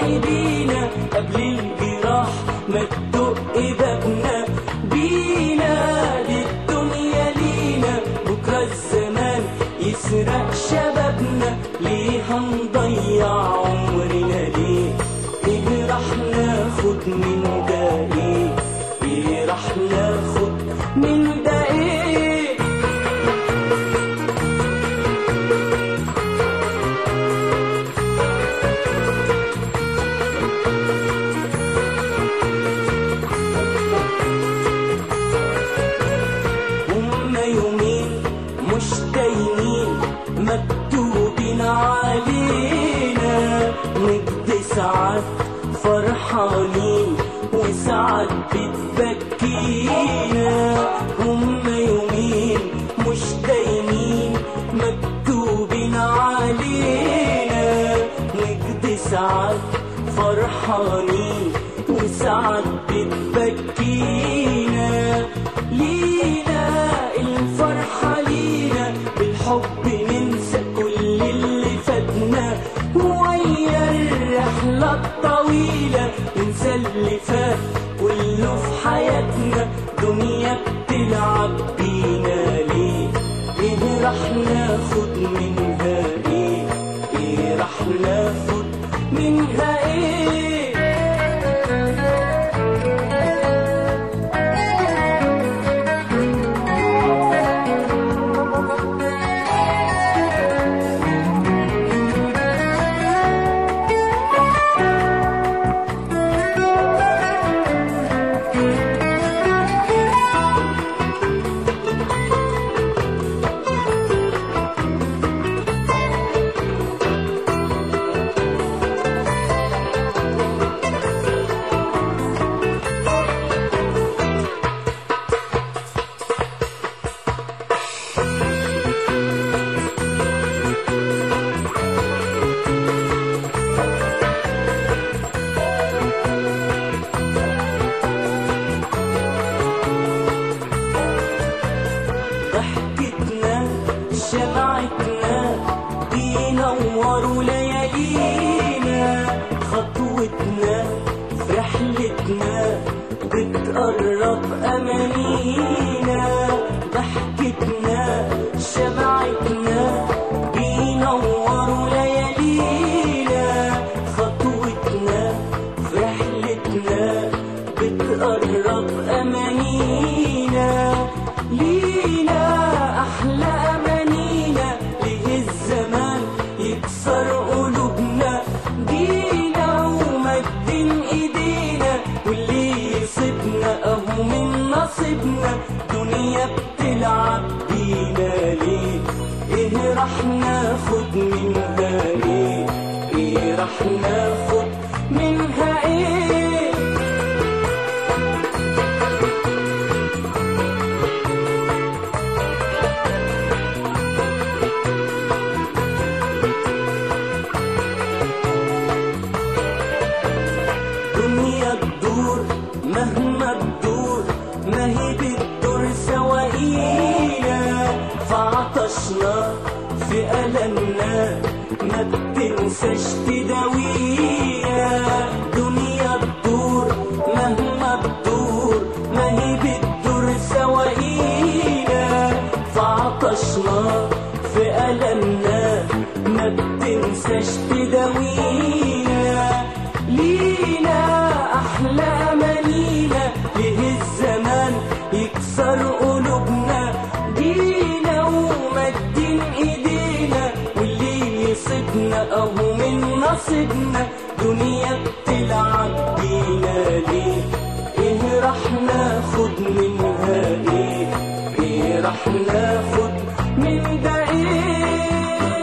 ايدينا قبل الجراح ما تدق بابنا بينا للدنيا لينا بكرة الزمان يسرق شبابنا ليه هنضيع عمرنا ليه ايه راح ناخد من ده ايه راح ناخد من ده ايه هما يومين مش دايمين مكتوبين علينا نقضي ساعات فرحانين وساعات بتبكينا هما يومين مش دايمين مكتوبين علينا نقضي ساعات فرحانين وساعات بتبكينا لينا الفرحة لينا بالحب ننسى كل اللي فاتنا ويا الرحلة الطويلة ننسى اللي فات كله في حياتنا دنيا بتلعب بينا ليه ايه راح ناخد منها ايه راح ناخد منها ايه شمعتنا بينوروا ليالينا خطوتنا في رحلتنا بتقرب أمانينا ضحكتنا شمعتنا بينوروا ليالينا خطوتنا في رحلتنا بتقرب أمانينا لينا أحلى أمانينا ليه الزمان يكسر قلوبنا جينا ومدين إيدينا واللي يصيبنا أهو من نصيبنا دنيا بتلعب بينا ليه إيه راح ناخد منها إيه راح ناخد منها إيه مهما تدور ما هي بتدور سواقينا فعطشنا في ألمنا ما بتنساش تداوينا دنيا تدور مهما تدور ما هي بتدور سواقينا فعطشنا في ألمنا ما بتنساش تداوينا لينا أحلى أمانينا ليه الزمان يكسر قلوبنا جينا ومدين إيدينا واللي يصيبنا أهو من نصيبنا دنيا بتلعب بينا ليه إيه راح ناخد منها إيه راح ناخد من ده إيه